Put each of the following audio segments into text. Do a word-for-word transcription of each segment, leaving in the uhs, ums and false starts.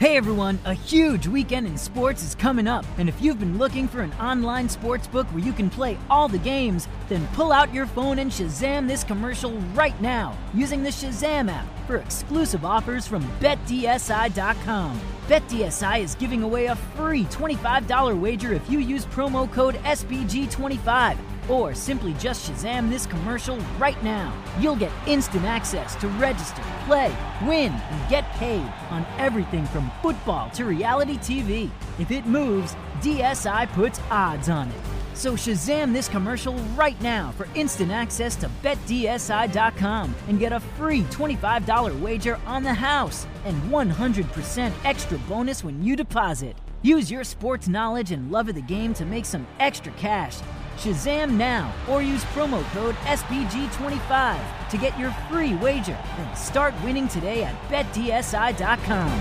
Hey everyone, a huge weekend in sports is coming up, and if you've been looking for an online sports book where you can play all the games, then pull out your phone and Shazam this commercial right now using the Shazam app for exclusive offers from Bet D S I dot com. Bet D S I is giving away a free twenty-five dollars wager if you use promo code S B G twenty-five. Or simply just Shazam this commercial right now. You'll get instant access to register, play, win, and get paid on everything from football to reality T V. If it moves, D S I puts odds on it. So Shazam this commercial right now for instant access to Bet D S I dot com and get a free twenty-five dollars wager on the house and one hundred percent extra bonus when you deposit. Use your sports knowledge and love of the game to make some extra cash. Shazam now or use promo code S B G twenty-five to get your free wager and start winning today at Bet D S I dot com.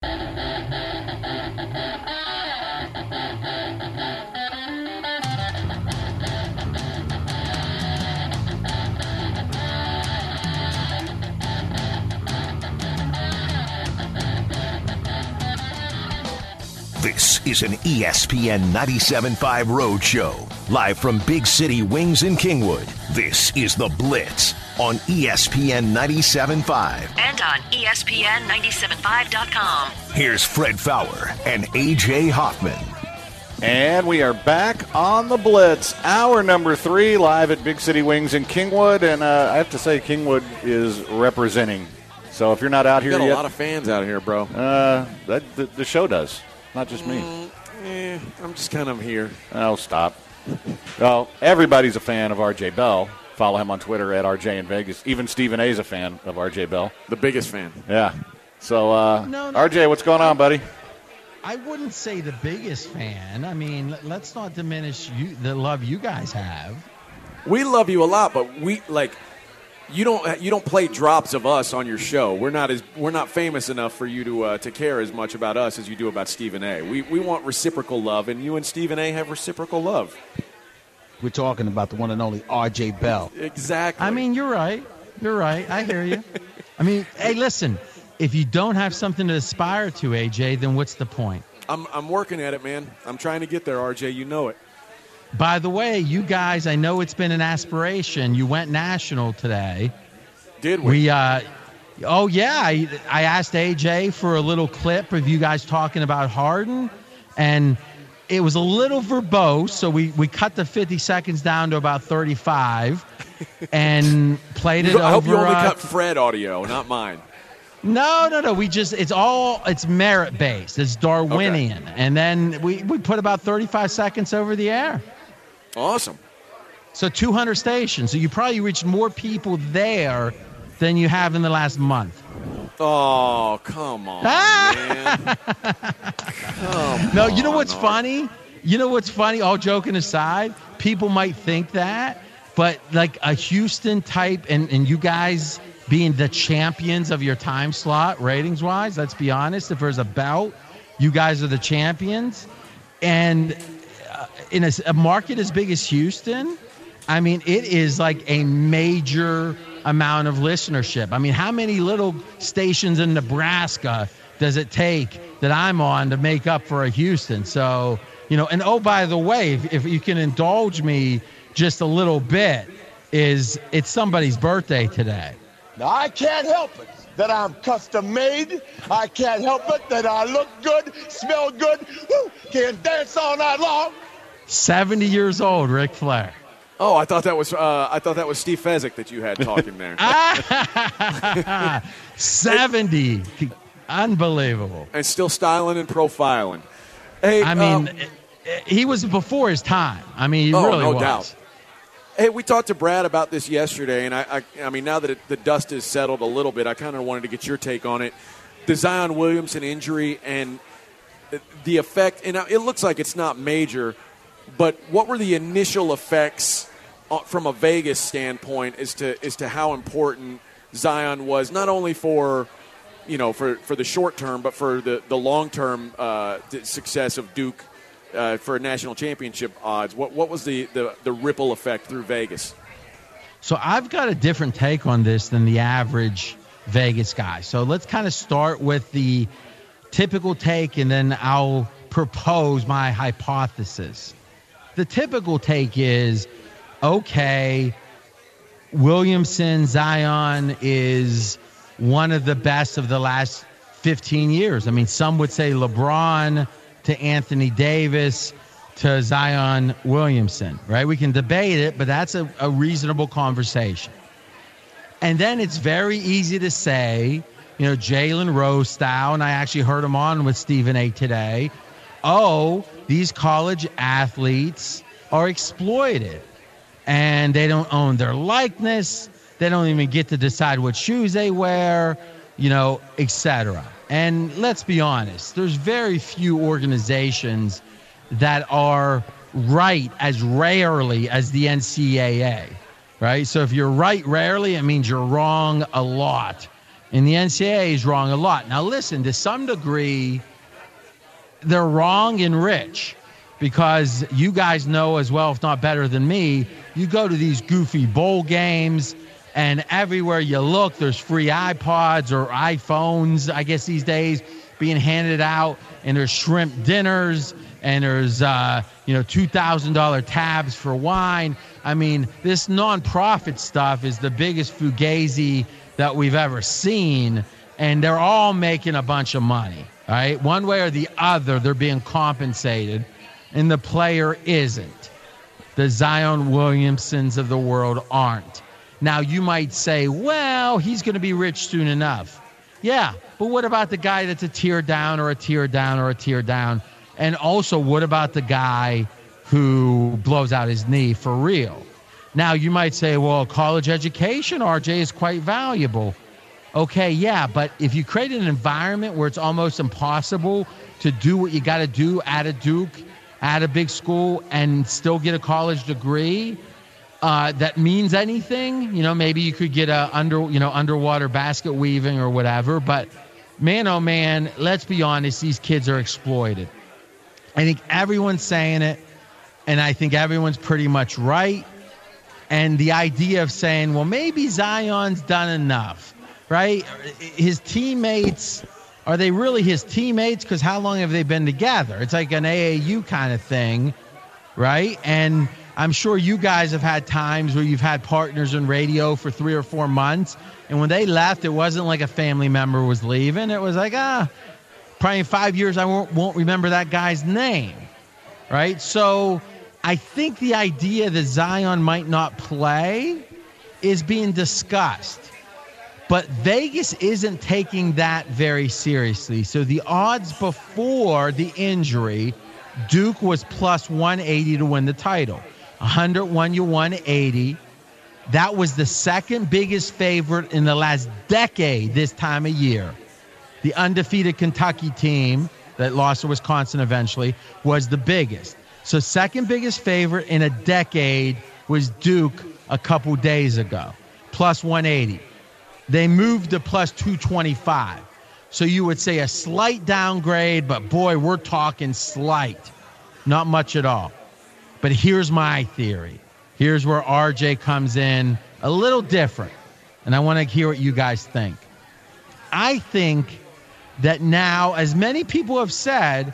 This is an E S P N ninety-seven point five Roadshow. Live from Big City Wings in Kingwood, this is The Blitz on E S P N ninety-seven point five. And on E S P N ninety-seven point five dot com. Here's Fred Fowler and A J Hoffman. And we are back on The Blitz, hour number three, live at Big City Wings in Kingwood. And uh, I have to say, Kingwood is representing. So if you're not out you here got yet. a lot of fans out here, bro. Uh, that, the, the show does. Not just me. Mm, eh, I'm just kind of here. Oh, stop. Well, everybody's a fan of R J Bell. Follow him on Twitter at R J in Vegas. Even Stephen A. is a fan of R J Bell. The biggest fan. Yeah. So, uh, no, no, R J, what's going on, buddy? I wouldn't say the biggest fan. I mean, let's not diminish you, the love you guys have. We love you a lot, but we like you don't you don't play drops of us on your show. We're not as we're not famous enough for you to uh, to care as much about us as you do about Stephen A. We we want reciprocal love, and you and Stephen A. have reciprocal love. We're talking about the one and only R J Bell. Exactly. I mean, you're right. You're right. I hear you. I mean, hey, listen. If you don't have something to aspire to, A J, then what's the point? I'm I'm working at it, man. I'm trying to get there, R J. You know it. By the way, you guys, I know it's been an aspiration. You went national today. Did we? We, uh, oh, yeah. I, I asked A J for a little clip of you guys talking about Harden, and it was a little verbose, so we, we cut the fifty seconds down to about thirty-five and played it over. I hope you only uh, cut Fred audio, not mine. No, no, no. We just, it's all, it's merit based. It's Darwinian. Okay. And then we, we put about thirty-five seconds over the air. Awesome. So two hundred stations. So you probably reached more people there than you have in the last month. Oh, come on, man. Come no, you know what's on. funny? You know what's funny? All joking aside, people might think that, but like a Houston type, and, and you guys being the champions of your time slot ratings-wise, let's be honest, if there's a belt, you guys are the champions. And uh, in a, a market as big as Houston, I mean, it is like a major amount of listenership. I mean, how many little stations in Nebraska does it take that I'm on to make up for a Houston? So, you know, and oh, by the way, if, if you can indulge me just a little bit, is it's somebody's birthday today. Now, I can't help it that I'm custom made. I can't help it that I look good, smell good, woo, can dance all night long. seventy years old, Ric Flair. Oh, I thought that was uh, I thought that was Steve Fezzik that you had talking there. seventy, unbelievable, and still styling and profiling. Hey, I mean, um, he was before his time. I mean, he oh, really no was. doubt. Hey, we talked to Brad about this yesterday, and I, I, I mean, now that it, the dust has settled a little bit, I kind of wanted to get your take on it. The Zion Williamson injury and the effect, and it looks like it's not major, but what were the initial effects from a Vegas standpoint as to as to how important Zion was, not only for you know for, for the short term, but for the the long term uh, success of Duke? Uh, for national championship odds, what what was the, the, the ripple effect through Vegas? So I've got a different take on this than the average Vegas guy. So let's kind of start with the typical take, and then I'll propose my hypothesis. The typical take is, okay, Williamson, Zion is one of the best of the last fifteen years. I mean, some would say LeBron to Anthony Davis to Zion Williamson, right? We can debate it, but that's a, a reasonable conversation. And then it's very easy to say, you know, Jalen Rose style, and I actually heard him on with Stephen A. today, oh, these college athletes are exploited, and they don't own their likeness. They don't even get to decide what shoes they wear, you know, et cetera. And let's be honest, there's very few organizations that are right as rarely as the N C double A, right? So if you're right rarely, it means you're wrong a lot. And the N C double A is wrong a lot. Now, listen, to some degree, they're wrong and rich, because you guys know as well, if not better than me, you go to these goofy bowl games, and everywhere you look, there's free iPods or iPhones, I guess these days, being handed out, and there's shrimp dinners, and there's, uh, you know, two thousand dollars tabs for wine. I mean, this nonprofit stuff is the biggest fugazi that we've ever seen, and they're all making a bunch of money, right? One way or the other, they're being compensated, and the player isn't. The Zion Williamsons of the world aren't. Now, you might say, well, he's going to be rich soon enough. Yeah, but what about the guy that's a tier down or a tier down or a tier down? And also, what about the guy who blows out his knee for real? Now, you might say, well, college education, R J, is quite valuable. Okay, yeah, but if you create an environment where it's almost impossible to do what you got to do at a Duke, at a big school, and still get a college degree uh, that means anything, you know, maybe you could get a under, you know, underwater basket weaving or whatever. But man, oh man, let's be honest, these kids are exploited. I think everyone's saying it, and I think everyone's pretty much right. And the idea of saying, well, maybe Zion's done enough, right? His teammates, are they really his teammates? Because how long have they been together? It's like an A A U kind of thing, right? And I'm sure you guys have had times where you've had partners in radio for three or four months, and when they left, it wasn't like a family member was leaving. It was like, ah, probably in five years I won't, won't remember that guy's name, right? So I think the idea that Zion might not play is being discussed. But Vegas isn't taking that very seriously. So the odds before the injury, Duke was plus one eighty to win the title. one hundred one to one eighty. That was the second biggest favorite in the last decade this time of year. The undefeated Kentucky team that lost to Wisconsin eventually was the biggest. So second biggest favorite in a decade was Duke a couple days ago, plus one eighty. They moved to plus two twenty-five. So you would say a slight downgrade, but boy, we're talking slight. Not much at all. But here's my theory. Here's where R J comes in a little different. And I want to hear what you guys think. I think that now, as many people have said,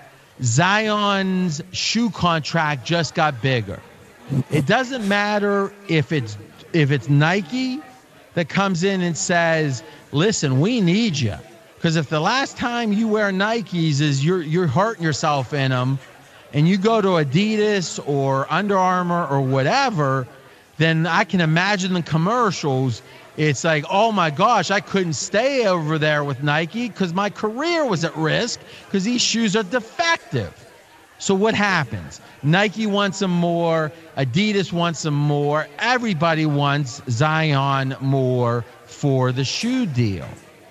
Zion's shoe contract just got bigger. It doesn't matter if it's if it's Nike that comes in and says, listen, we need you. Because if the last time you wear Nikes is you're you're hurting yourself in them, and you go to Adidas or Under Armour or whatever, then I can imagine the commercials. It's like, oh my gosh, I couldn't stay over there with Nike because my career was at risk because these shoes are defective. So what happens? Nike wants them more. Adidas wants them more. Everybody wants Zion more for the shoe deal.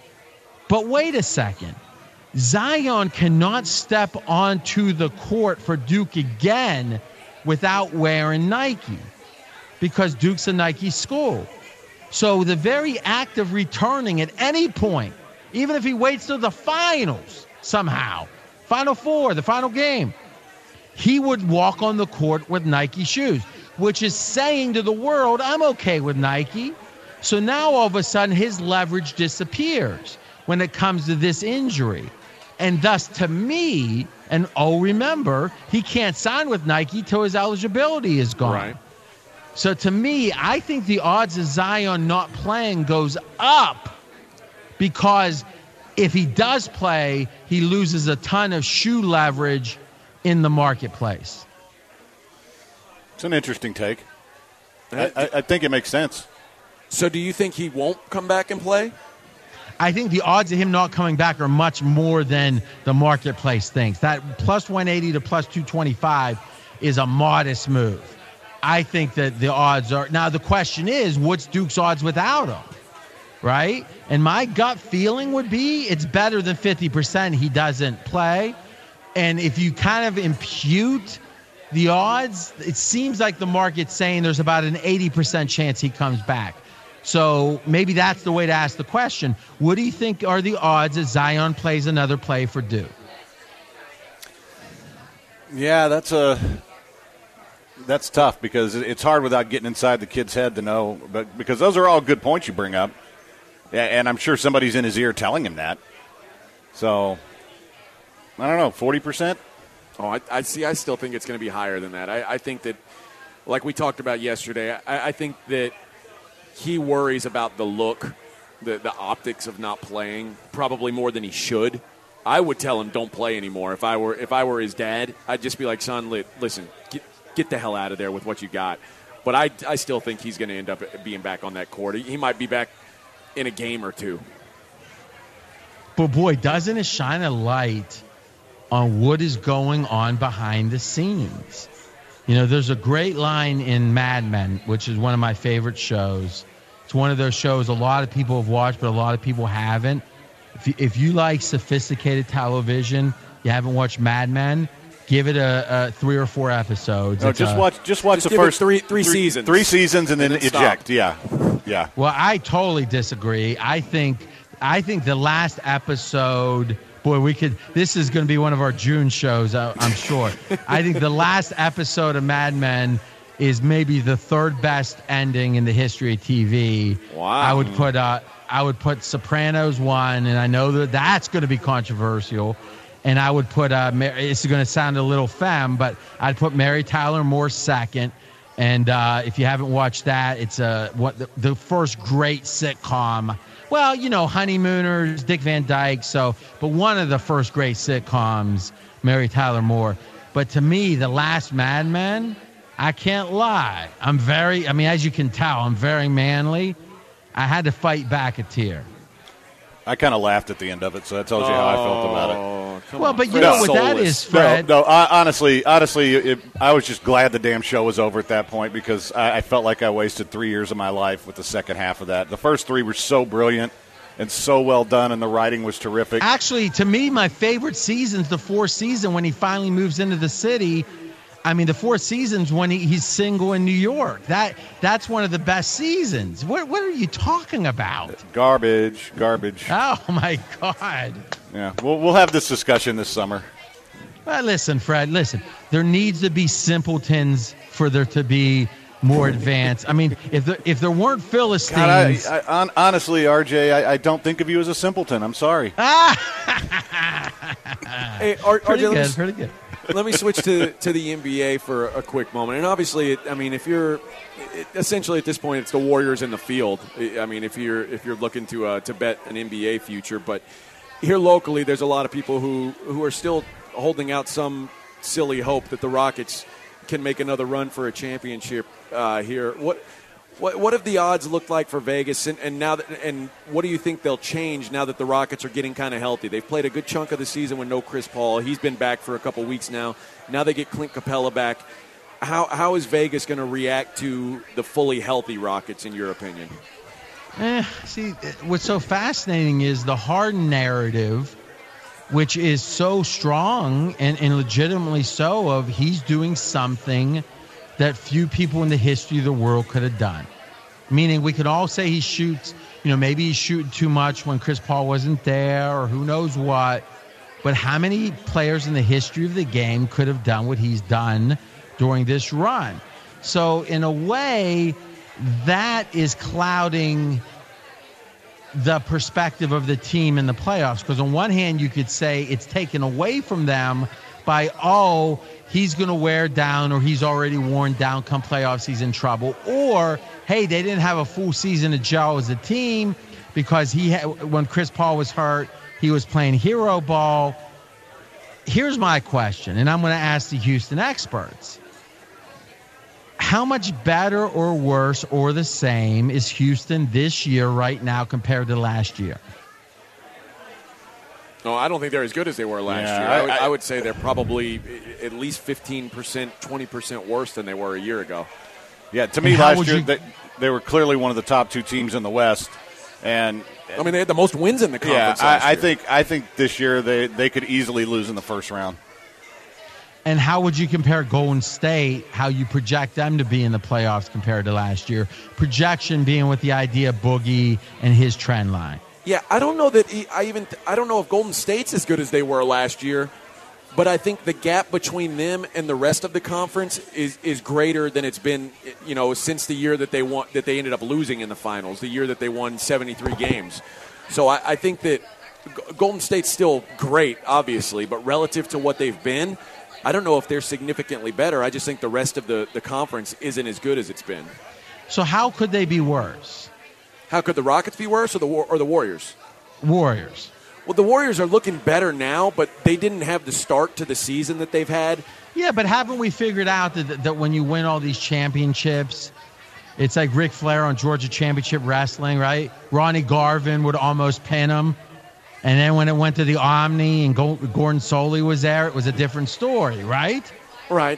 But wait a second. Zion cannot step onto the court for Duke again without wearing Nike because Duke's a Nike school. So the very act of returning at any point, even if he waits till the finals somehow, Final Four, the final game, he would walk on the court with Nike shoes, which is saying to the world, I'm okay with Nike. So now all of a sudden his leverage disappears when it comes to this injury. And thus, to me, and oh, remember, he can't sign with Nike till his eligibility is gone. Right. So to me, I think the odds of Zion not playing goes up because if he does play, he loses a ton of shoe leverage in the marketplace. It's an interesting take. I, I, I think it makes sense. So do you think he won't come back and play? I think the odds of him not coming back are much more than the marketplace thinks. That plus one eighty to plus two twenty-five is a modest move. I think that the odds are – now the question is, what's Duke's odds without him, right? And my gut feeling would be it's better than fifty percent he doesn't play. And if you kind of impute the odds, it seems like the market's saying there's about an eighty percent chance he comes back. So maybe that's the way to ask the question. What do you think are the odds that Zion plays another play for Duke? Yeah, that's a that's tough because it's hard without getting inside the kid's head to know. But because those are all good points you bring up, and I'm sure somebody's in his ear telling him that. So I don't know, forty percent. Oh, I, I see. I still think it's going to be higher than that. I, I think that, like we talked about yesterday, I, I think that he worries about the look, the, the optics of not playing, probably more than he should. I would tell him don't play anymore. If I were if I were his dad, I'd just be like, son, listen, get, get the hell out of there with what you got. But I, I still think he's going to end up being back on that court. He might be back in a game or two. But, boy, doesn't it shine a light on what is going on behind the scenes? You know, there's a great line in Mad Men, which is one of my favorite shows. It's one of those shows a lot of people have watched, but a lot of people haven't. If you, if you like sophisticated television, you haven't watched Mad Men, give it a, a three or four episodes. No, it's just a, watch just watch just the first three, three, three seasons. Three seasons and then, and then eject. stop. Yeah. Yeah. Well, I totally disagree. I think I think the last episode – boy, we could. This is going to be one of our June shows, I'm sure. I think the last episode of Mad Men is maybe the third best ending in the history of T V. Wow. I would put uh, I would put Sopranos one, and I know that that's going to be controversial. And I would put uh, it's going to sound a little femme, but I'd put Mary Tyler Moore second. And uh, if you haven't watched that, it's uh, what the, the first great sitcom. Well, you know, Honeymooners, Dick Van Dyke, so, but one of the first great sitcoms, Mary Tyler Moore. But to me, the last Mad Men, I can't lie. I'm very, I mean, as you can tell, I'm very manly. I had to fight back a tear. I kind of laughed at the end of it, so that tells you how I felt about it. Well, on, but you Fred. know what Soulless. that is, Fred. No, no I, honestly, honestly, it, I was just glad the damn show was over at that point because I, I felt like I wasted three years of my life with the second half of that. The first three were so brilliant and so well done, and the writing was terrific. Actually, to me, my favorite season's the fourth season when he finally moves into the city. I mean, the fourth season's when he, he's single in New York. That That's one of the best seasons. What What are you talking about? Garbage, garbage. Oh, my God. Yeah, we'll, we'll have this discussion this summer. Well, listen, Fred, listen. There needs to be simpletons for there to be more advanced. I mean, if there, if there weren't Philistines. God, I, I, on, honestly, R J, I, I don't think of you as a simpleton. I'm sorry. Hey, R- pretty R J, good, let me, pretty good. let me switch to, to the N B A for a quick moment. And obviously, it, I mean, if you're it, essentially at this point, it's the Warriors in the field. I mean, if you're if you're looking to uh, to bet an N B A future, but here locally, there's a lot of people who, who are still holding out some silly hope that the Rockets can make another run for a championship uh, here. What what what have the odds looked like for Vegas, and, and now that, and what do you think they'll change now that the Rockets are getting kind of healthy? They've played a good chunk of the season with no Chris Paul. He's been back for a couple weeks now. Now they get Clint Capella back. How how is Vegas going to react to the fully healthy Rockets, in your opinion? Eh, see, what's so fascinating is the Harden narrative, which is so strong and, and legitimately so, of he's doing something that few people in the history of the world could have done. Meaning we could all say he shoots, you know, maybe he's shooting too much when Chris Paul wasn't there or who knows what. But how many players in the history of the game could have done what he's done during this run? So in a way, that is clouding the perspective of the team in the playoffs. Because on one hand, you could say it's taken away from them by, oh, he's going to wear down or he's already worn down come playoffs, he's in trouble. Or, hey, they didn't have a full season to gel as a team because he had, when Chris Paul was hurt, he was playing hero ball. Here's my question, and I'm going to ask the Houston experts. How much better or worse or the same is Houston this year right now compared to last year? No, I don't think they're as good as they were last yeah, year. I, I, would, I, I would say they're probably at least fifteen percent, twenty percent worse than they were a year ago. Yeah, to me last year, you... they, they were clearly one of the top two teams in the West. And I mean, they had the most wins in the conference yeah, last I, I year. think I think this year they, they could easily lose in the first round. And how would you compare Golden State, how you project them to be in the playoffs compared to last year? Projection being with the idea of Boogie and his trend line. Yeah, I don't know that he, I even I don't know if Golden State's as good as they were last year, but I think the gap between them and the rest of the conference is is greater than it's been, you know, since the year that they won that they ended up losing in the finals, the year that they won seventy-three games. So I, I think that Golden State's still great, obviously, but relative to what they've been, I don't know if they're significantly better. I just think the rest of the, the conference isn't as good as it's been. So how could they be worse? How could the Rockets be worse or the or the Warriors? Warriors. Well, the Warriors are looking better now, but they didn't have the start to the season that they've had. Yeah, but haven't we figured out that, that when you win all these championships, it's like Ric Flair on Georgia Championship Wrestling, right? Ronnie Garvin would almost pin him. And then when it went to the Omni and Gordon Soley was there, it was a different story, right? Right.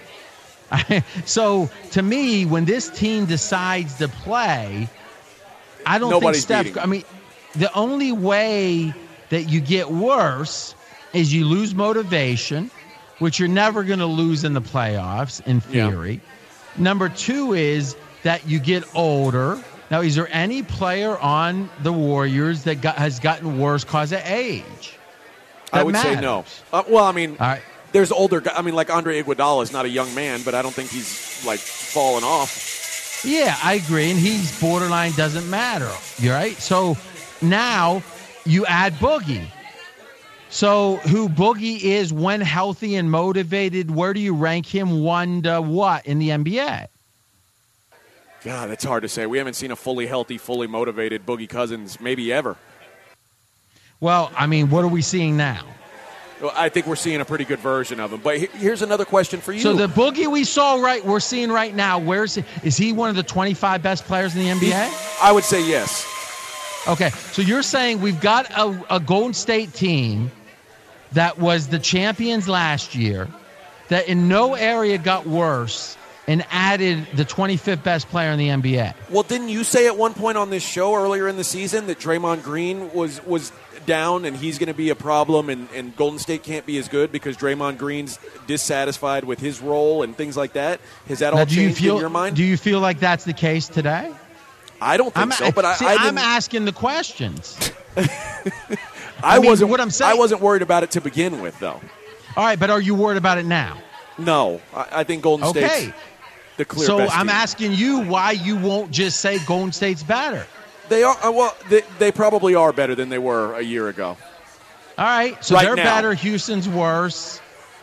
So, to me, when this team decides to play, I don't Nobody's think Steph... beating. I mean, the only way that you get worse is you lose motivation, which you're never going to lose in the playoffs, in theory. Yeah. Number two is that you get older. Now, is there any player on the Warriors that got, has gotten worse because of age? I would matters? say no. Uh, well, I mean, All right. there's older guys. I mean, like Andre Iguodala is not a young man, but I don't think he's, like, fallen off. Yeah, I agree, and he's borderline doesn't matter, you're right? So now you add Boogie. So who Boogie is when healthy and motivated, where do you rank him one to what in the N B A? God, that's hard to say. We haven't seen a fully healthy, fully motivated Boogie Cousins maybe ever. Well, I mean, what are we seeing now? Well, I think we're seeing a pretty good version of him. But here's another question for you. So the Boogie we saw right, we're seeing right now, where's he, is he one of the twenty-five best players in the N B A? I would say yes. Okay, so you're saying we've got a, a Golden State team that was the champions last year, that in no area got worse and added the twenty-fifth best player in the N B A. Well, didn't you say at one point on this show earlier in the season that Draymond Green was was down and he's going to be a problem and, and Golden State can't be as good because Draymond Green's dissatisfied with his role and things like that? Has that now, all do changed you feel, in your mind? Do you feel like that's the case today? I don't think I'm, so, but I, see, I I'm asking the questions. I, I mean, wasn't. What I'm saying, I wasn't worried about it to begin with, though. All right, but are you worried about it now? No, I, I think Golden okay. State's the clear so best I'm team. asking you why you won't just say Golden State's better. They are. Well, they, they probably are better than they were a year ago. All right, so right they're now. better. Houston's worse.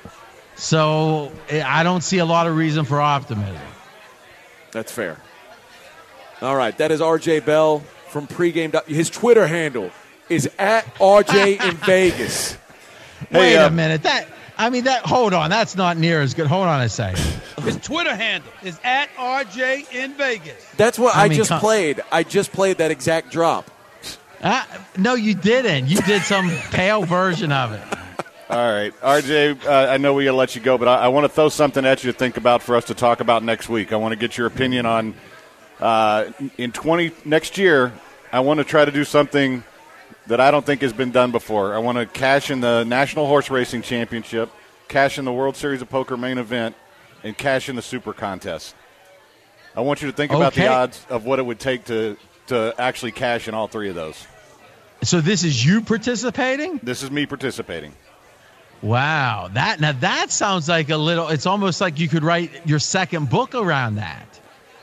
So I don't see a lot of reason for optimism. That's fair. All right, that is R J Bell from pregame. His Twitter handle is at R J in Vegas. Wait Hey, uh, a minute. That I mean that. Hold on, that's not near as good. Hold on a second. His Twitter handle is at R J in Vegas. That's what I, I mean, just come- played. I just played that exact drop. Uh, no, you didn't. You did some pale version of it. All right, R J, uh, I know we got to let you go, but I, I want to throw something at you to think about for us to talk about next week. I want to get your opinion on uh, in twenty next year. I want to try to do something that I don't think has been done before. I want to cash in the National Horse Racing Championship, cash in the World Series of Poker main event, and cash in the Super Contest. I want you to think about Okay. the odds of what it would take to, to actually cash in all three of those. So this is you participating? This is me participating. Wow. That now that sounds like a little. It's almost like you could write your second book around that.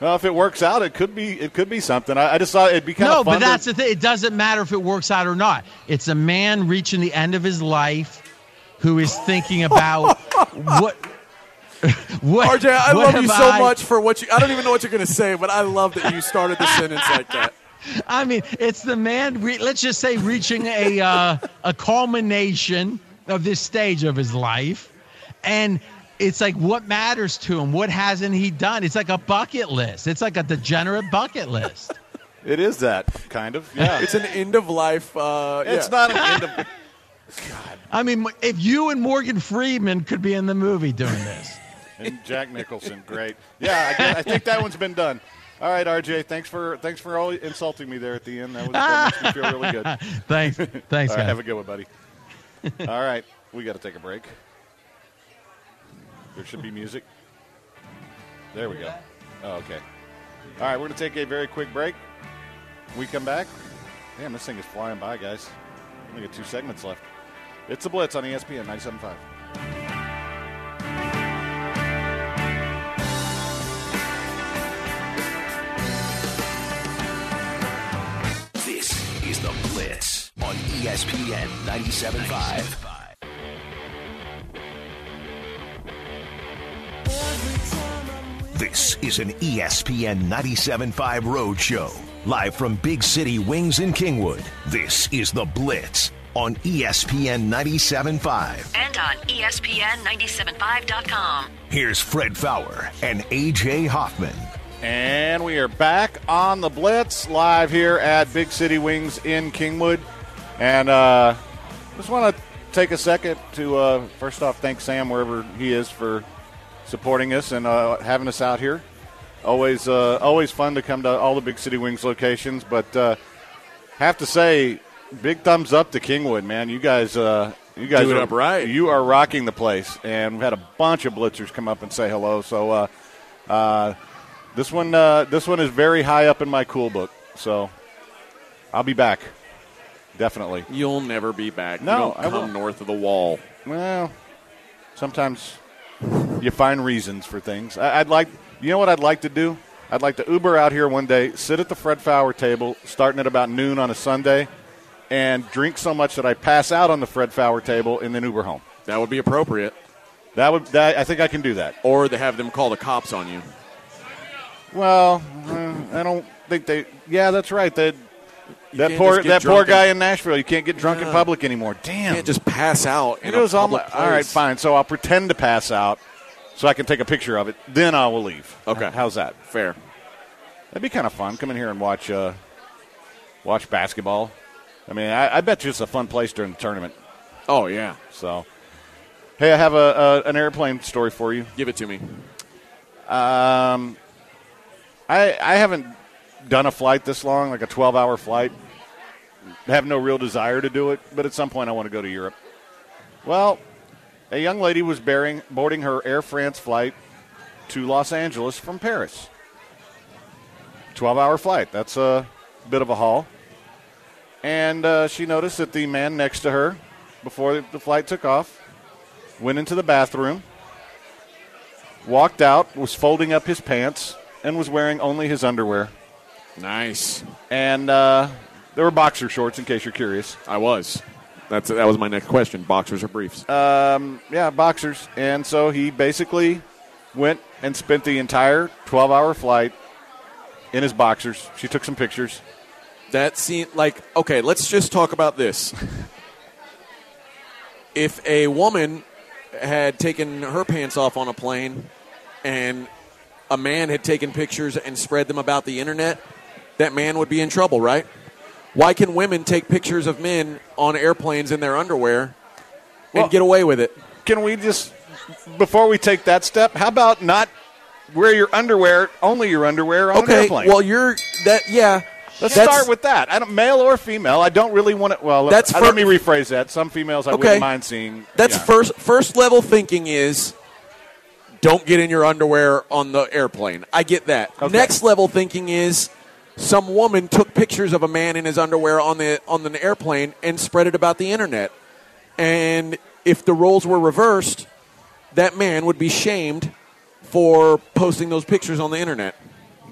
Well, if it works out, it could be it could be something. I, I just thought it'd be kind no, of fun. No, but that's to, the thing. It doesn't matter if it works out or not. It's a man reaching the end of his life who is thinking about what. what R J, I what love you so I, much for what you. I don't even know what you're going to say, but I love that you started the sentence like that. I mean, it's the man. Re, let's just say reaching a uh, a culmination of this stage of his life, and it's like, what matters to him? What hasn't he done? It's like a bucket list. It's like a degenerate bucket list. It is that kind of. Yeah, it's an end of life. Uh, it's yeah. not an end of. God. I mean, if you and Morgan Freeman could be in the movie doing this, and Jack Nicholson, great. Yeah, I, I think that one's been done. All right, R J, thanks for thanks for all insulting me there at the end. That, was, that makes me feel really good. Thanks, thanks, all right, guys. have a good one, buddy. All right, we got to take a break. There should be music. There we go. Oh, okay. All right, we're going to take a very quick break. When we come back. Damn, this thing is flying by, guys. Only got two segments left. It's the Blitz on E S P N ninety-seven point five. This is the Blitz on E S P N ninety-seven point five. This is an E S P N ninety-seven point five Road Show. Live from Big City Wings in Kingwood. This is the Blitz on E S P N ninety-seven point five. And on E S P N ninety-seven point five dot com. Here's Fred Fowler and A J Hoffman. And we are back on the Blitz, live here at Big City Wings in Kingwood. And uh, just want to take a second to, uh, first off, thank Sam wherever he is for supporting us and uh, having us out here. Always uh, always fun to come to all the Big City Wings locations. But uh, have to say, big thumbs up to Kingwood, man. You guys uh, you guys Do it are, up right. You are rocking the place. And we've had a bunch of blitzers come up and say hello. So uh, uh, this one uh, this one is very high up in my cool book. So I'll be back. Definitely. You'll never be back. No, you don't I come won't. north of the wall. Well, sometimes you find reasons for things. I, I'd like, you know what I'd like to do? I'd like to Uber out here one day, sit at the Fred Fowler table, starting at about noon on a Sunday, and drink so much that I pass out on the Fred Fowler table and then Uber home. That would be appropriate. That would, that, I think I can do that. Or they have them call the cops on you. Well, uh, I don't think they. Yeah, that's right. They, that can't poor just get that drunk poor in- guy in Nashville. You can't get drunk Yeah. in public anymore. Damn. You can't just pass out in It was a all, public my, place. all right, fine. So I'll pretend to pass out so I can take a picture of it. Then I will leave. Okay. How's that? Fair. That'd be kind of fun. Come in here and watch uh, watch basketball. I mean, I, I bet you it's a fun place during the tournament. Oh, yeah. So, hey, I have a, a an airplane story for you. Give it to me. Um, I I haven't done a flight this long, like a twelve-hour flight. I have no real desire to do it, but at some point I want to go to Europe. Well, a young lady was bearing, boarding her Air France flight to Los Angeles from Paris. twelve-hour flight. That's a bit of a haul. And uh, she noticed that the man next to her, before the flight took off, went into the bathroom, walked out, was folding up his pants, and was wearing only his underwear. Nice. And uh, there were boxer shorts, in case you're curious. I was. That's That was my next question. Boxers or briefs? Um, yeah, boxers. And so he basically went and spent the entire twelve-hour flight in his boxers. She took some pictures. That seemed like, okay, let's just talk about this. If a woman had taken her pants off on a plane and a man had taken pictures and spread them about the internet, that man would be in trouble, right? Why can women take pictures of men on airplanes in their underwear and Well, get away with it? Can we just, before we take that step, how about not wear your underwear, only your underwear on an Okay, airplane? well, you're, that, yeah. Let's that's- start with that. I don't, male or female, I don't really want to, well, That's let, fir- let me rephrase that. Some females I Okay. wouldn't mind seeing. That's yeah. first first level thinking is don't get in your underwear on the airplane. I get that. Okay. Next level thinking is some woman took pictures of a man in his underwear on the on the airplane and spread it about the internet. And if the roles were reversed, that man would be shamed for posting those pictures on the internet.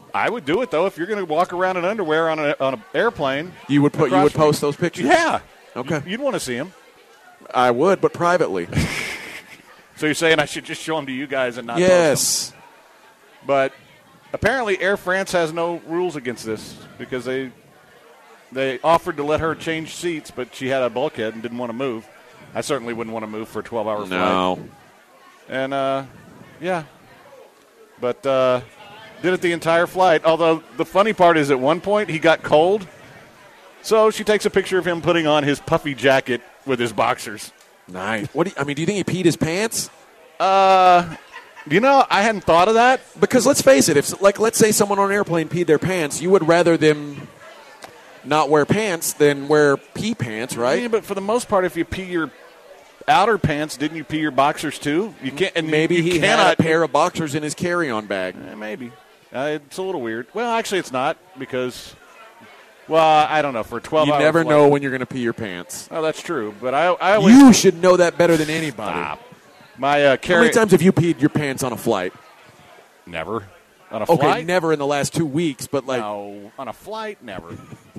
I would do it though if you're going to walk around in underwear on a on an airplane. You would put you would post those pictures. Yeah. Okay. You'd want to see them. I would, but privately. So you're saying I should just show them to you guys and not yes. post them? But apparently Air France has no rules against this because they they offered to let her change seats, but she had a bulkhead and didn't want to move. I certainly wouldn't want to move for a twelve-hour flight. No. And, uh, yeah. But uh, did it the entire flight. Although the funny part is at one point he got cold. So she takes a picture of him putting on his puffy jacket with his boxers. Nice. What do you, I mean, do you think he peed his pants? Uh, you know, I hadn't thought of that. Because let's face it, if like let's say someone on an airplane peed their pants, you would rather them not wear pants than wear pee pants, right? Yeah, but for the most part, if you pee your outer pants, didn't you pee your boxers too? You can't. And maybe you he cannot, had a pair of boxers in his carry-on bag. Eh, maybe. Uh, it's a little weird. Well, actually, it's not because. Well, I don't know. For a twelve-hour You never flight, know when you're going to pee your pants. Oh, that's true. But I, I always. You should know that better than anybody. Stop. My uh, carry. How many times have you peed your pants on a flight? Never. On a okay, flight? never in the last two weeks, but like. No, on a flight, never.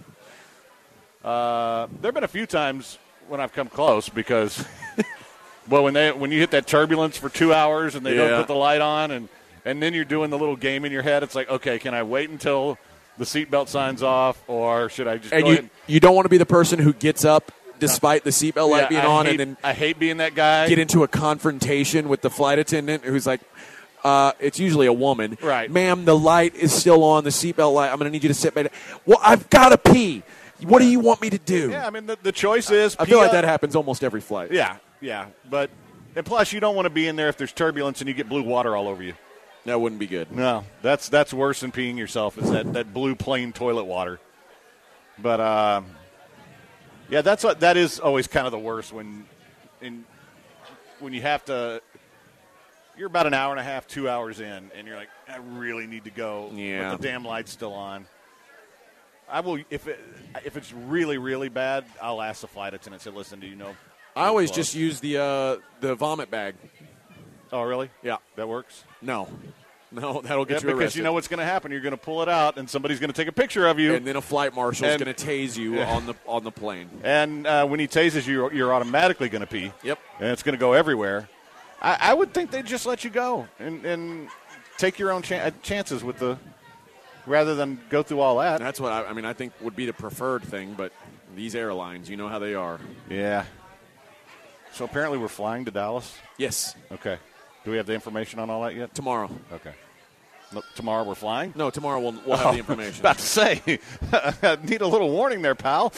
uh, there have been a few times when I've come close because, well, when they when you hit that turbulence for two hours and they Yeah. don't put the light on, and, and then you're doing the little game in your head, it's like, okay, can I wait until the seatbelt signs off, or should I just and go you, ahead? you don't want to be the person who gets up despite the seatbelt light Yeah, being I on hate, and then I hate being that guy. get into a confrontation with the flight attendant who's like, uh, it's usually a woman. Right. Ma'am, the light is still on, the seatbelt light. I'm going to need you to sit back. Well, I've got to pee. What do you want me to do? Yeah, I mean, the, the choice is I feel pee like up- that happens almost every flight. Yeah, yeah. But, and plus, you don't want to be in there if there's turbulence and you get blue water all over you. That wouldn't be good. No, that's that's worse than peeing yourself. Is that, that blue plain toilet water? But uh, yeah, that's what that is always kind of the worst when, in when you have to. You're about an hour and a half, two hours in, and you're like, I really need to go. Yeah. But the damn light's still on. I will if it if it's really really bad, I'll ask the flight attendant. Say, listen, do you know? I always close? just use the uh, the vomit bag. Oh, really? Yeah. That works? No. No, that'll get Yeah, you because arrested. you know what's going to happen. You're going to pull it out, and somebody's going to take a picture of you. And then a flight marshal is And- going to tase you Yeah. on the on the plane. And uh, when he tases you, you're, you're automatically going to pee. Yep. And it's going to go everywhere. I, I would think they'd just let you go and, and take your own chan- chances with the, rather than go through all that. That's what I, I mean. I think would be the preferred thing, but these airlines, you know how they are. Yeah. So apparently we're flying to Dallas? Yes. Okay. Do we have the information on all that yet? Tomorrow. Okay. No, tomorrow we're flying? No, tomorrow we'll, we'll have Oh, the information. About to say, need a little warning there, pal.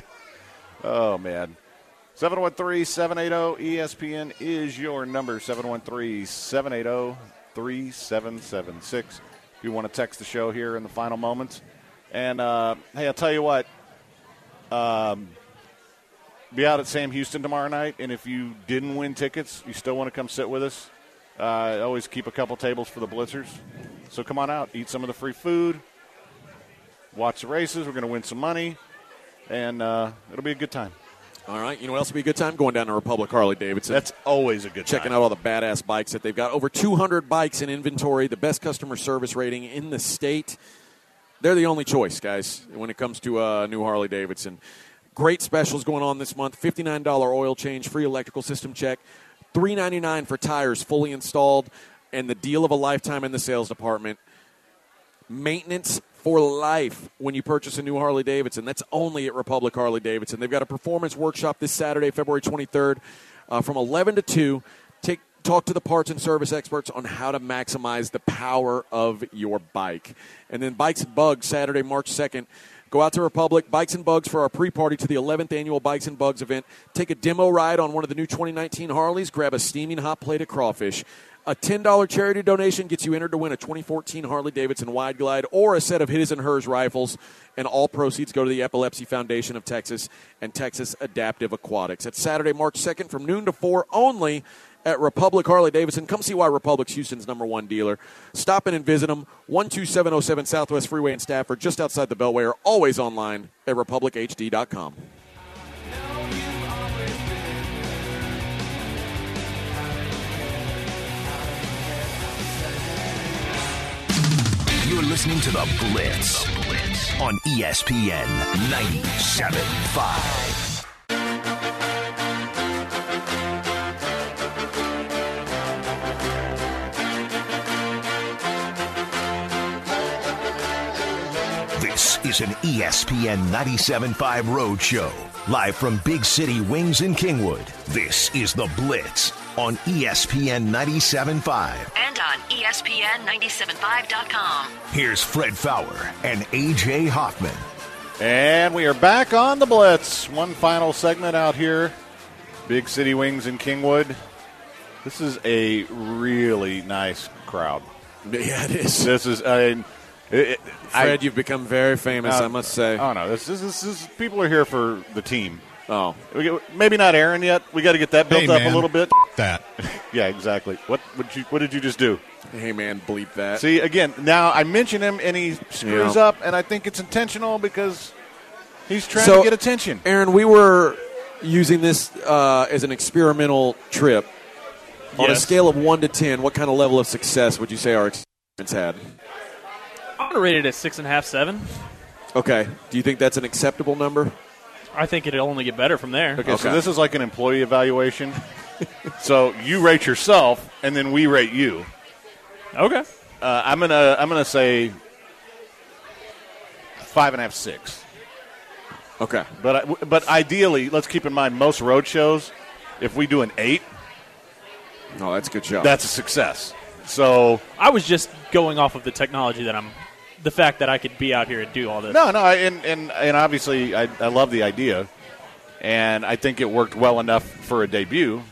Oh, man. seven one three, seven eight zero, E S P N is your number, seven one three, seven eight zero, three seven seven six. If you want to text the show here in the final moments. And, uh, hey, I'll tell you what. Um, be out at Sam Houston tomorrow night, and if you didn't win tickets, you still want to come sit with us. Uh, I always keep a couple tables for the Blitzers. So come on out, eat some of the free food, watch the races. We're going to win some money, and uh, it'll be a good time. All right. You know what else would be a good time? Going down to Republic Harley Davidson. That's always a good Checking time. out all the badass bikes that they've got. Over two hundred bikes in inventory, the best customer service rating in the state. They're the only choice, guys, when it comes to uh, new Harley Davidson. Great specials going on this month. fifty-nine dollars oil change, free electrical system check, three ninety-nine for tires fully installed, and the deal of a lifetime in the sales department. Maintenance for life when you purchase a new Harley Davidson. That's only at Republic Harley Davidson. They've got a performance workshop this Saturday, February twenty-third, uh, from eleven to two. Take Talk to the parts and service experts on how to maximize the power of your bike. And then Bikes and Bugs, Saturday, March second. Go out to Republic, Bikes and Bugs, for our pre-party to the eleventh annual Bikes and Bugs event. Take a demo ride on one of the new twenty nineteen Harleys. Grab a steaming hot plate of crawfish. A ten dollars charity donation gets you entered to win a twenty fourteen Harley-Davidson Wide Glide or a set of His and Hers rifles. And all proceeds go to the Epilepsy Foundation of Texas and Texas Adaptive Aquatics. It's Saturday, March second from noon to four only at Republic Harley-Davidson. Come see why Republic's Houston's number one dealer. Stop in and visit them. one two seven oh seven Southwest Freeway in Stafford, just outside the Beltway, or always online at republic h d dot com. You're listening listening to The Blitz, the Blitz. On E S P N ninety-seven point five. This is an E S P N ninety-seven point five Road Show. Live from Big City Wings in Kingwood. This is The Blitz on E S P N ninety-seven point five. And on E S P N ninety-seven point five dot com. Here's Fred Fowler and A J Hoffman. And we are back on The Blitz. One final segment out here. Big City Wings in Kingwood. This is a really nice crowd. Yeah, it is. This is a... It, it, Fred, I, you've become very famous, uh, I must say. Oh, no. This, this, this, this, people are here for the team. Oh. We get, maybe not Aaron yet. We got to get that built hey, up man, a little bit. That. Yeah, exactly. What would you? What did you just do? Hey, man, bleep that. See, again, now I mention him and he screws yeah. up, and I think it's intentional because he's trying so, to get attention. Aaron, we were using this uh, as an experimental trip. On yes. a scale of one to ten, what kind of level of success would you say our experience had? I'm going to rate it at six and a half, seven. Okay. Do you think that's an acceptable number? I think it'll only get better from there. Okay, okay. So this is like an employee evaluation. So you rate yourself, and then we rate you. Okay. Uh, I'm gonna I'm gonna say five and a half, six. Okay. But I, but ideally, let's keep in mind most road shows, if we do an eight, oh, that's a good job. That's a success. So I was just going off of the technology that I'm. The fact that I could be out here and do all this. No, no, I, and, and and obviously I, I love the idea, and I think it worked well enough for a debut.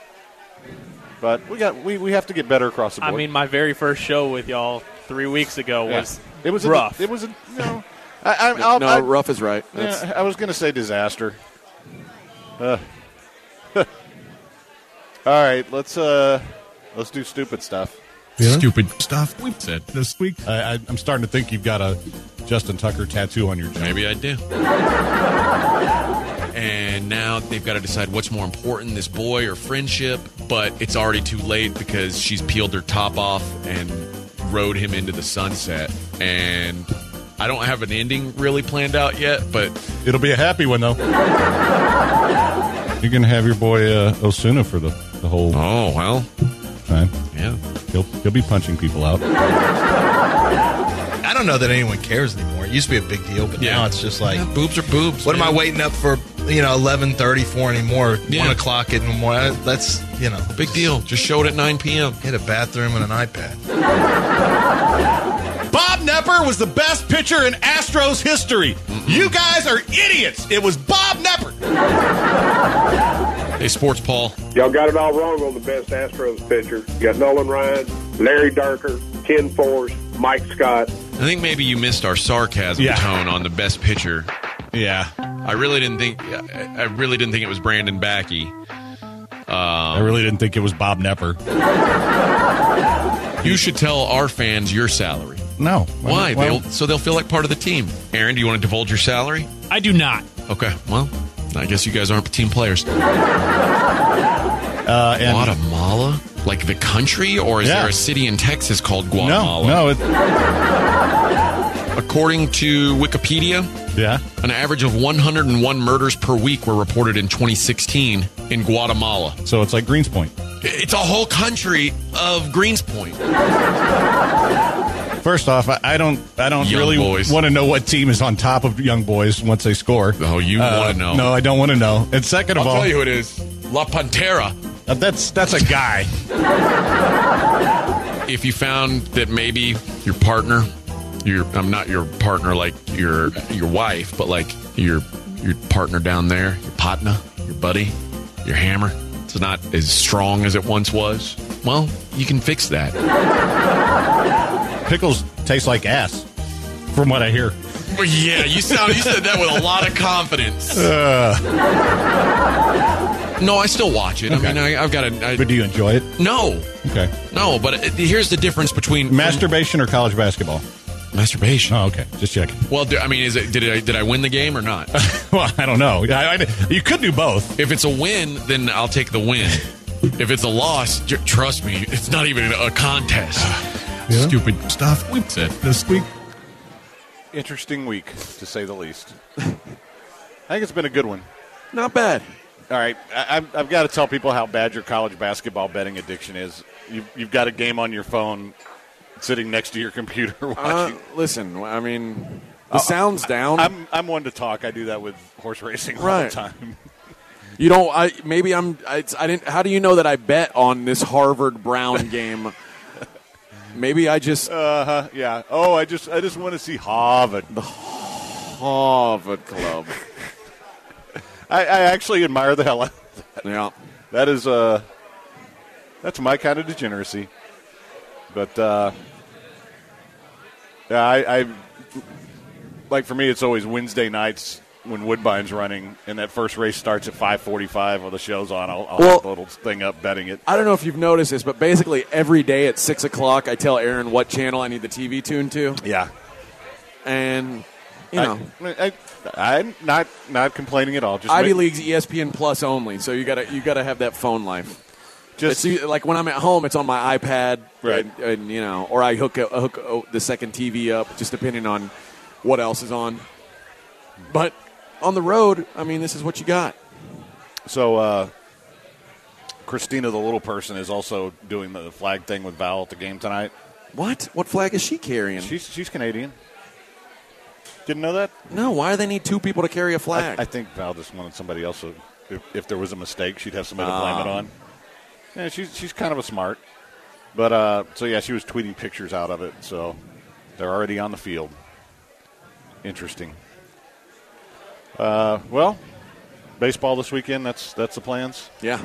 But we got we, we have to get better across the board. I mean, my very first show with y'all three weeks ago was yeah. it was rough. A, it was a, you know, I, I, no, I'll, no I, rough is right. Yeah, I was going to say disaster. Uh, all right, let's uh, let's do stupid stuff. Really? Stupid stuff we've said this week. I, I, I'm starting to think you've got a Justin Tucker tattoo on your jaw. Maybe I do. And now they've got to decide what's more important, this boy or friendship. But it's already too late because she's peeled her top off and rode him into the sunset. And I don't have an ending really planned out yet, but it'll be a happy one, though. You're going to have your boy uh, Osuna for the, the whole oh well time. Yeah. He'll, he'll be punching people out. I don't know that anyone cares anymore. It used to be a big deal, but yeah. now it's just like... Yeah, boobs are boobs. What man. am I waiting up for, you know, eleven thirty for anymore? Yeah. one o'clock anymore? That's, you know... Big deal. Just show it at nine p.m. Get a bathroom and an iPad. Bob Knepper was the best pitcher in Astros history. Mm-mm. You guys are idiots. It was Bob Knepper. Hey, Sports Paul. Y'all got it all wrong on the best Astros pitcher. You got Nolan Ryan, Larry Dierker, Ken Forrest, Mike Scott. I think maybe you missed our sarcasm yeah. tone on the best pitcher. Yeah. I really didn't think I really didn't think it was Brandon Backey. Um, I really didn't think it was Bob Knepper. You should tell our fans your salary. No. Why? Well, they'll, so they'll feel like part of the team. Aaron, do you want to divulge your salary? I do not. Okay. Well, I guess you guys aren't team players. Uh, and Guatemala? Like the country? Or is yeah. there a city in Texas called Guatemala? No, no. It, According to Wikipedia, yeah, an average of one hundred one murders per week were reported in twenty sixteen in Guatemala. So it's like Greenspoint. It's a whole country of Greenspoint. First off, I, I don't, I don't Young really boys. want to know what team is on top of Young Boys once they score. Oh, you uh, want to know? No, I don't want to know. And second of I'll all, tell you who it is. La Pantera. Uh, that's that's a guy. If you found that maybe your partner, your I'm not your partner like your your wife, but like your your partner down there, your partner, your buddy, your hammer, it's not as strong as it once was. Well, you can fix that. Pickles taste like ass, from what I hear. Well, yeah, you sound you said that with a lot of confidence. Uh. No, I still watch it. Okay. I mean, I, I've got a. I, but do you enjoy it? No. Okay. No, but it, here's the difference between masturbation or college basketball. Masturbation. Oh, okay. Just checking. Well, do, I mean, is it did I did I win the game or not? Well, I don't know. I, I, you could do both. If it's a win, then I'll take the win. If it's a loss, j- trust me, it's not even a contest. Yeah. Stupid stuff we've said this week. Interesting week, to say the least. I think it's been a good one. Not bad. All right, I, I've, I've got to tell people how bad your college basketball betting addiction is. You've, you've got a game on your phone sitting next to your computer watching. Uh, listen, I mean, the sound's down. I'm I'm one to talk. I do that with horse racing all Right. the time. You know, I maybe I'm. I, I didn't. How do you know that I bet on this Harvard Brown game? Maybe I just. Uh huh. Yeah. Oh, I just I just want to see Harvard. The Harvard Club. I, I actually admire the hell out of that. Yeah. That is uh. That's my kind of degeneracy. But uh. Yeah, I, I. Like for me, it's always Wednesday nights when Woodbine's running, and that first race starts at five forty-five while the show's on. I'll, I'll Well, have a little thing up betting it. I don't know if you've noticed this, but basically every day at six o'clock, I tell Aaron what channel I need the T V tuned to. Yeah. And you know, I, I, I'm not not complaining at all. Just Ivy make- League's E S P N Plus only, so you gotta you gotta have that phone life. Just it's, like when I'm at home, it's on my iPad, right? And, and you know, or I hook a, hook a, the second T V up, just depending on what else is on. But on the road, I mean, this is what you got. So, uh, Christina, the little person, is also doing the flag thing with Val at the game tonight. What? What flag is she carrying? She's she's Canadian. Didn't know that? No. Why do they need two people to carry a flag? I, I think Val just wanted somebody else. To, if, if there was a mistake, she'd have somebody to blame it Ah. on. Yeah, she's she's kind of a smart. But uh, so yeah, she was tweeting pictures out of it. So they're already on the field. Interesting. Uh, well, baseball this weekend. That's that's the plans. Yeah.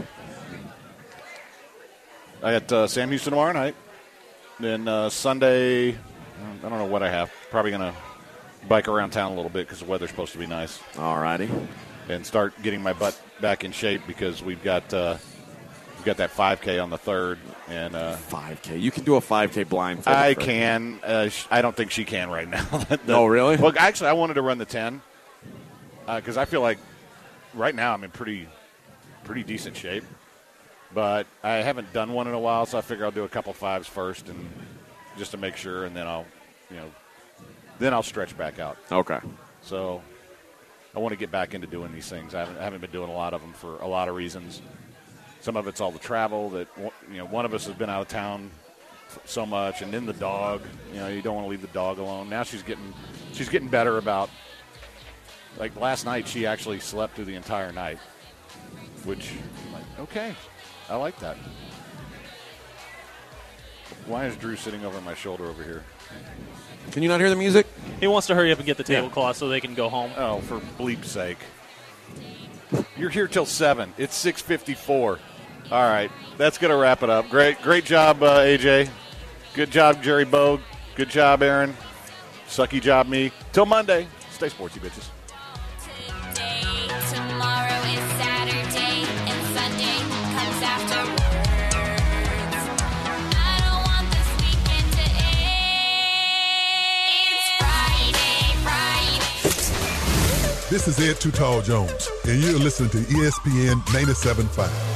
I got uh, Sam Houston tomorrow night. Then uh, Sunday, I don't know what I have. Probably going to bike around town a little bit because the weather's supposed to be nice. All righty. And start getting my butt back in shape because we've got uh, we've got that five K on the third. And uh, five K. You can do a five K blindfold. I can. Uh, sh- I don't think she can right now. the, Oh, really? Well, actually, I wanted to run the ten because uh, I feel like right now I'm in pretty pretty decent shape. But I haven't done one in a while, so I figure I'll do a couple fives first, and just to make sure, and then I'll, you know, then I'll stretch back out. Okay. So I want to get back into doing these things. I haven't, I haven't been doing a lot of them for a lot of reasons. Some of it's all the travel that, you know, one of us has been out of town so much, and then the dog. You know, you don't want to leave the dog alone. Now she's getting she's getting better about. Like last night, she actually slept through the entire night, which I'm like, okay. I like that. Why is Drew sitting over my shoulder over here? Can you not hear the music? He wants to hurry up and get the Yeah. tablecloth so they can go home. Oh, for bleep's sake. You're here till seven. It's six fifty-four. All right. That's going to wrap it up. Great great job, uh, A J. Good job, Jerry Bogue. Good job, Aaron. Sucky job, me. Till Monday. Stay sportsy, bitches. Tomorrow is Saturday and Sunday comes afterwards. I don't want this weekend to end. It's Friday, Friday. This is Ed Too Tall Jones, and you're listening to E S P N ninety-seven point five.